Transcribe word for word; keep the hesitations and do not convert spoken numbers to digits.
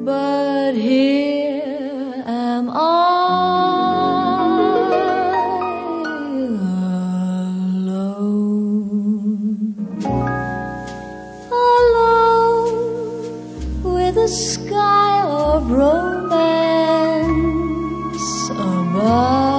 but here am I alone, alone with a sky of romance above.